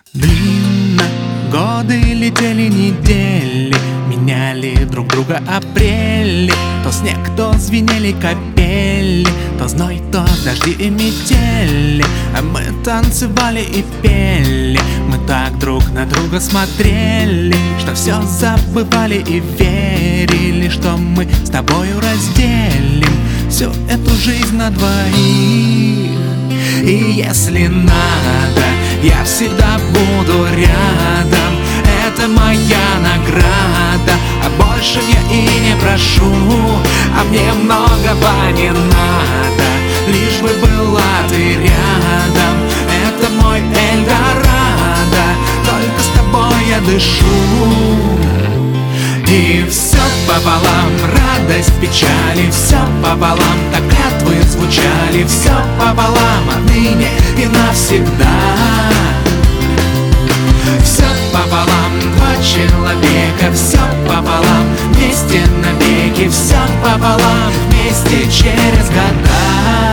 Длинно годы летели недели, меняли друг друга апрели. То снег, то звенели капели, то зной, то дожди и метели. А мы танцевали и пели, мы так друг на друга смотрели, что все забывали и верили, что мы с тобою разделим всю эту жизнь на двоих. И если надо, я всегда буду рядом. Это моя награда, а больше я и не прошу. А мне многого не надо, лишь бы была ты рядом. Это мой Эльдорадо, только с тобой я дышу. И все пополам, радость, печали, все пополам, так клятвы звучали, все пополам, отныне и навсегда. Все пополам, два человека, все пополам, вместе навеки, все пополам, вместе через года.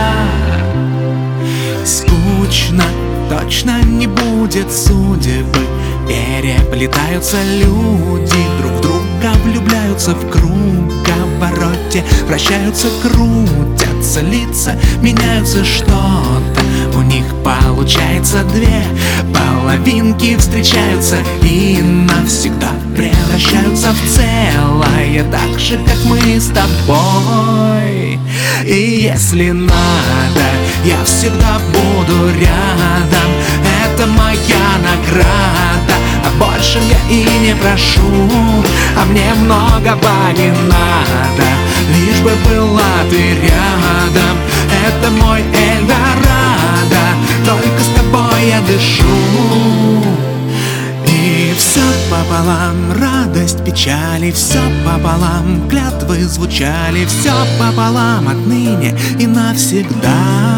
Скучно точно не будет судьбы, переплетаются люди, друг в друга влюбляются в круговороте, вращаются, крутятся лица, меняются что-то. У них получается две половинки, встречаются и навсегда превращаются в целое, так же, как мы с тобой. И если надо, я всегда буду рядом. Это моя награда, а больше я и не прошу. А мне многого не надо, лишь бы была ты рядом. Это мой Эльдорадо, только с тобой я дышу. И все пополам, радость, печали, все пополам, клятвы звучали, все пополам, отныне и навсегда.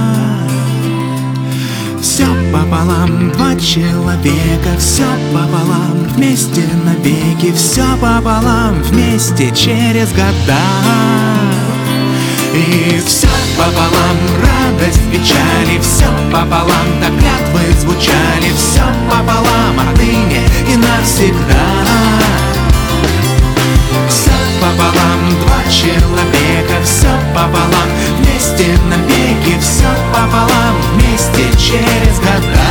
Все пополам, два человека, все пополам, вместе навеки, все пополам, вместе через года. И все пополам, радость, печали, все пополам, так клятвы звучали, все пополам, отныне и навсегда. Все пополам, два человека, все пополам, вместе навеки, все пополам, вместе через года.